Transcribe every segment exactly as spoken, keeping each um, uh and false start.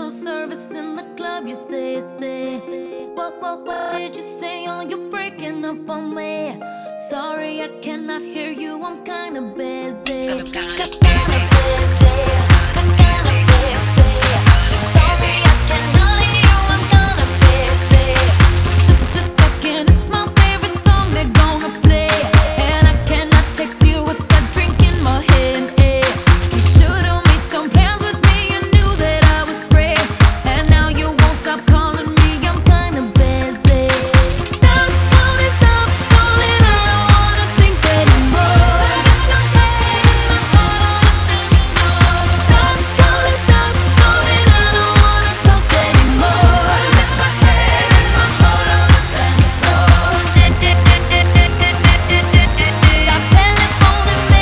no service in the club, you say, say. What, what, what did you say? Oh, you're breaking up on me. Sorry, I cannot hear you, I'm kinda busy. Kinda busy, kinda busy. Sorry, I cannot hear you, I'm kinda busy. Just a second, it's my favorite song they're gonna play, and I cannot text you with a drink in my hand. Eh. You should've made some plans with me, you knew that I was free, and now you won't stop calling me, I'm kinda busy. Stop calling, stop calling, I don't wanna think anymore. Stop calling, stop calling, I don't wanna talk anymore. Let my head and my heart on the dance floor. Stop telephoning me. Stop telephoning me.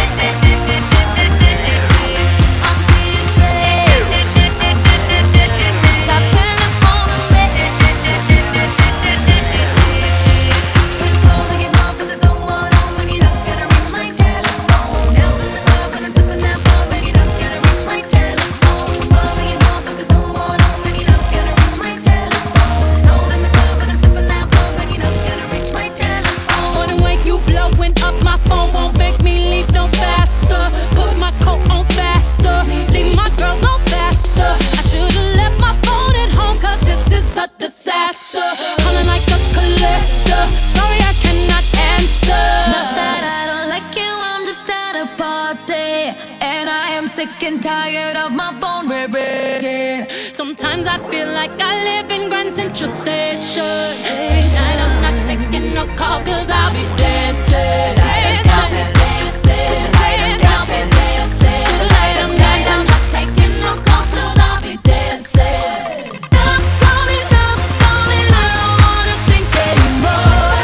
Been calling it off, but there's no one home, and you're not gonna reach my telephone. Out in the club when I'm sipping that bub, and you're not gonna reach my telephone. Calling it off, but there's no one home, and you're not gonna reach my telephone. Out in the club when I'm sipping that bub, and you're not gonna reach my telephone. Morning wake you blowing up my phone, won't make me leave no faster. Put my coat on faster, leave my girls no faster. I should've left my phone at home, cause this is a disaster. Calling like a collector, sorry I cannot answer. Not that I don't like you, I'm just at a party, and I am sick and tired of my phone ringing. Sometimes I feel like I live in Grand Central Station. Tonight I'm not taking no calls, cause I'll be dancing. Dancing, dancing, dancing, dancing. Tonight I'm not taking no calls, cause I'll be dancing. Stop calling, stop calling, I don't wanna think anymore.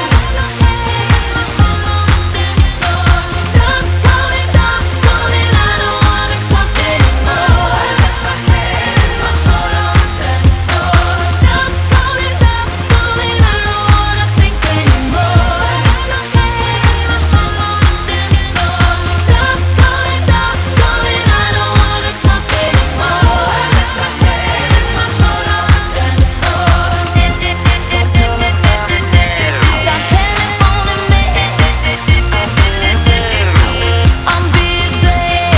Stop calling, stop calling, I don't wanna talk anymore. Let my head and my heart on the dance floor. Stop calling, stop calling, I don't wanna think anymore. Let my head and my heart on the dance floor. Stop calling, stop calling, I don't wanna talk anymore. Let my head and my heart on the dance floor. Stop telephoning me. I'm busy.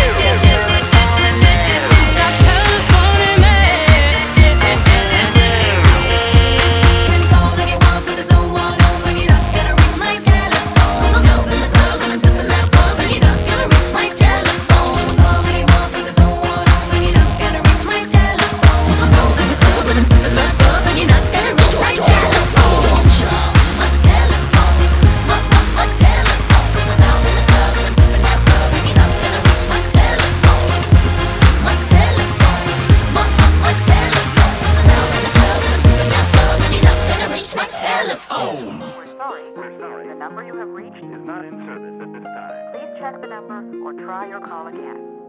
Stop telephoning me. Been calling you up, but there's no one home, and you're not gonna reach my telephone. 'Cause I'm out in the club and I'm sipping that bub, and you're not gonna reach my telephone. Calling you up, but there's no one home, and you're not gonna reach my telephone. 'Cause I'm out in the club and I'm sipping that bub, and you're not gonna reach my telephone. My telephone, my my my telephone. 'Cause I'm out in the club and I'm sipping that bub, and you're not gonna reach my telephone. My telephone, my my my telephone. 'Cause I'm out in the club and I'm sipping that bub, and you're not gonna reach my telephone. We're sorry, we're sorry. The number you have reached is not in service at this time. Please check the number or try your call again.